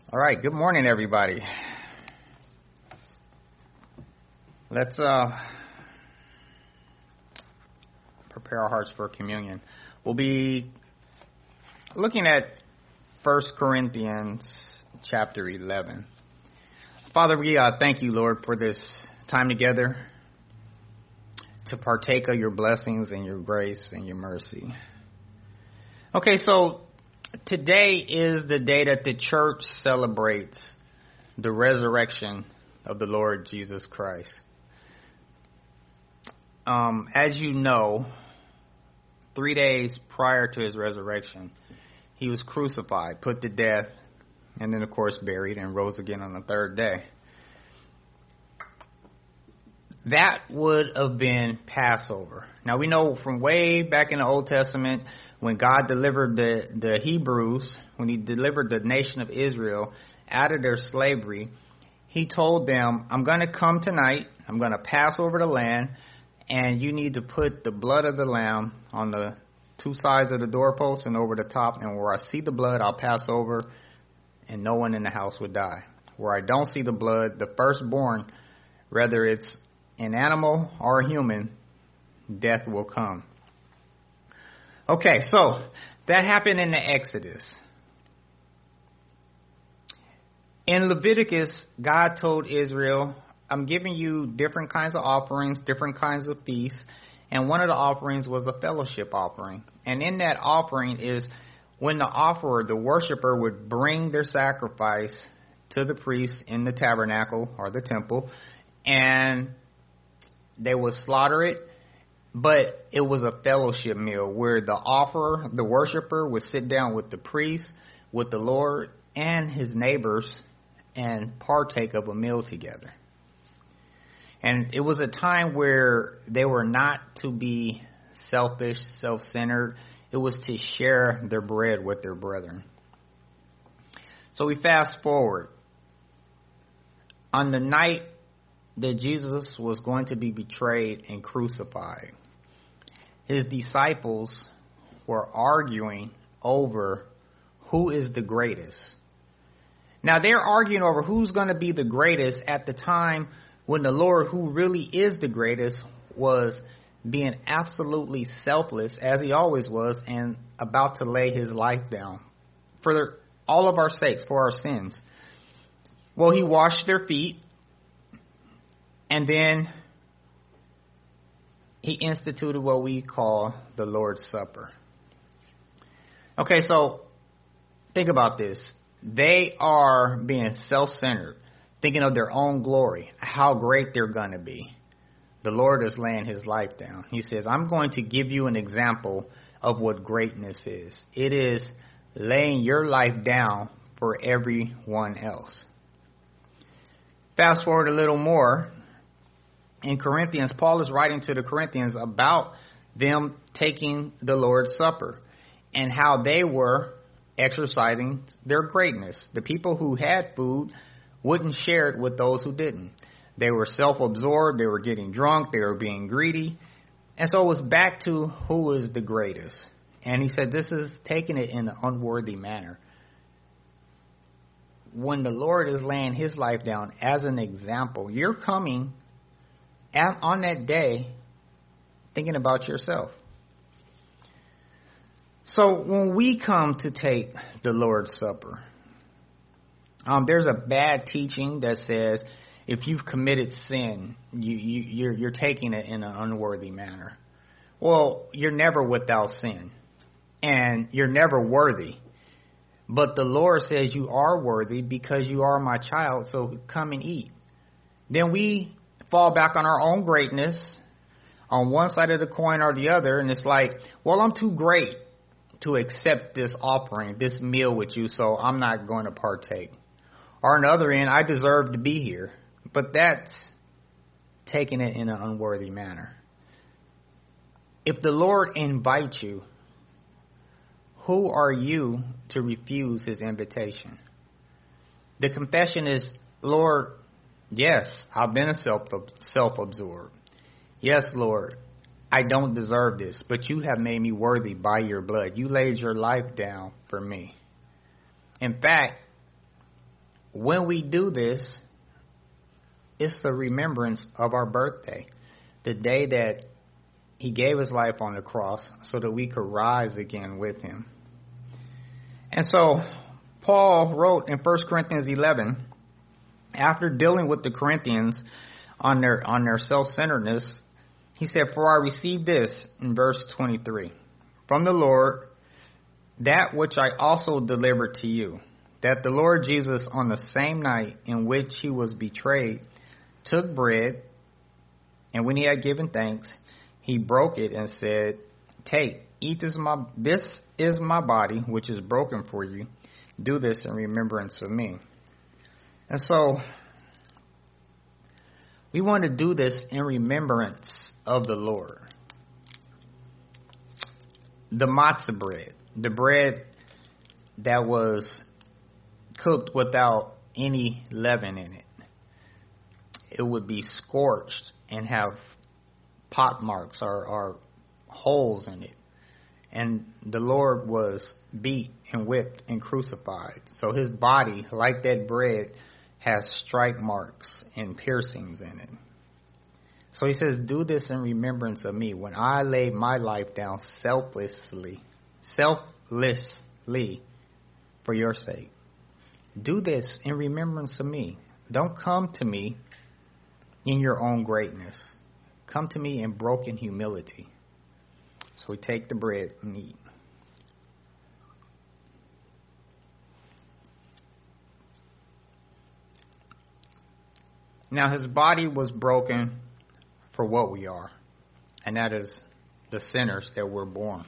All right, good morning, everybody. Let's prepare our hearts for communion. We'll be looking at 1 Corinthians chapter 11. Father, we thank you, Lord, for this time together to partake of your blessings and your grace and your mercy. Okay, so today is the day that the church celebrates the resurrection of the Lord Jesus Christ. As you know, 3 days prior to his resurrection, he was crucified, put to death, and then, of course, buried and rose again on the third day. That would have been Passover. Now, we know from way back in the Old Testament, when God delivered the Hebrews, when he delivered the nation of Israel out of their slavery, he told them, I'm going to come tonight, I'm going to pass over the land, and you need to put the blood of the lamb on the two sides of the doorpost and over the top, and where I see the blood, I'll pass over, and no one in the house would die. Where I don't see the blood, the firstborn, whether it's an animal or a human, death will come. Okay, so that happened in the Exodus. In Leviticus, God told Israel, I'm giving you different kinds of offerings, different kinds of feasts, and one of the offerings was a fellowship offering. And in that offering is when the offerer, the worshiper, would bring their sacrifice to the priest in the tabernacle or the temple, and they would slaughter it. But it was a fellowship meal where the offerer, the worshiper, would sit down with the priest, with the Lord, and his neighbors and partake of a meal together. And it was a time where they were not to be selfish, self-centered. It was to share their bread with their brethren. So we fast forward. On the night that Jesus was going to be betrayed and crucified, his disciples were arguing over who is the greatest. Now, they're arguing over who's going to be the greatest at the time when the Lord, who really is the greatest, was being absolutely selfless, as he always was, and about to lay his life down for all of our sakes, for our sins. Well, he washed their feet, and then he instituted what we call the Lord's Supper. Okay, so think about this. They are being self-centered, thinking of their own glory, how great they're going to be. The Lord is laying his life down. He says, I'm going to give you an example of what greatness is. It is laying your life down for everyone else. Fast forward a little more. In Corinthians, Paul is writing to the Corinthians about them taking the Lord's Supper and how they were exercising their greatness. The people who had food wouldn't share it with those who didn't. They were self-absorbed. They were getting drunk. They were being greedy. And so it was back to who is the greatest. And he said this is taking it in an unworthy manner. When the Lord is laying his life down as an example, you're coming on that day thinking about yourself. So when we come to take the Lord's Supper, there's a bad teaching that says if you've committed sin, you're taking it in an unworthy manner. Well, you're never without sin, and you're never worthy. But the Lord says you are worthy because you are my child, so come and eat. Then we fall back on our own greatness on one side of the coin or the other, and it's like, well, I'm too great to accept this offering, this meal with you, so I'm not going to partake. Or on the other end, I deserve to be here. But that's taking it in an unworthy manner. If the Lord invites you, who are you to refuse his invitation? The confession is, Lord, yes, I've been self-absorbed. Yes, Lord, I don't deserve this, but you have made me worthy by your blood. You laid your life down for me. In fact, when we do this, it's the remembrance of our birthday, the day that he gave his life on the cross so that we could rise again with him. And so Paul wrote in 1 Corinthians 11, after dealing with the Corinthians on their self-centeredness, he said, "For I received this," in verse 23, "from the Lord, that which I also delivered to you, that the Lord Jesus, on the same night in which he was betrayed, took bread, and when he had given thanks, he broke it and said, 'Take, eat this is my body, which is broken for you. Do this in remembrance of me.'" And so we want to do this in remembrance of the Lord. The matzah bread, the bread that was cooked without any leaven in it. It would be scorched and have pot marks or holes in it. And the Lord was beat and whipped and crucified. So his body, like that bread, has strike marks and piercings in it. So he says, "Do this in remembrance of me." When I laid my life down selflessly for your sake. Do this in remembrance of me. Don't come to me in your own greatness. Come to me in broken humility. So we take the bread and eat. Now his body was broken for what we are, and that is the sinners that were born.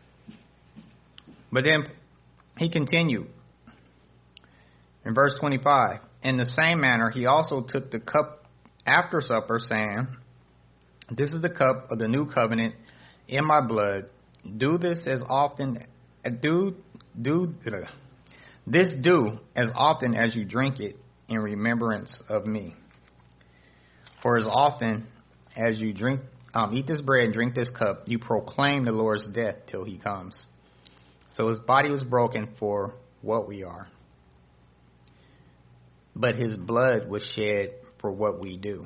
But then he continued in verse 25, "In the same manner he also took the cup after supper, saying, 'This is the cup of the new covenant in my blood. Do this as often as you drink it in remembrance of me. For as often as you eat this bread and drink this cup, you proclaim the Lord's death till he comes.'" So his body was broken for what we are, but his blood was shed for what we do.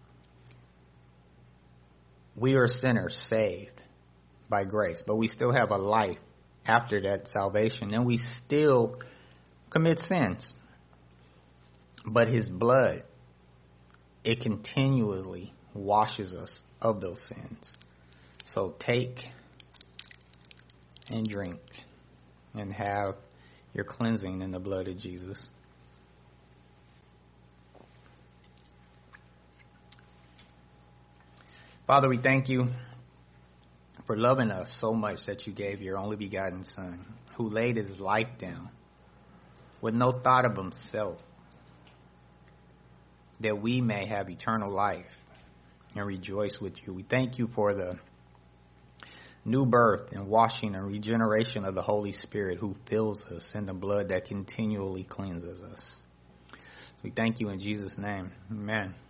We are sinners saved by grace, but we still have a life after that salvation, and we still commit sins. But his blood, it continually washes us of those sins. So take and drink and have your cleansing in the blood of Jesus. Father, we thank you for loving us so much that you gave your only begotten Son, who laid his life down with no thought of himself, that we may have eternal life and rejoice with you. We thank you for the new birth and washing and regeneration of the Holy Spirit, who fills us in the blood that continually cleanses us. We thank you in Jesus' name. Amen.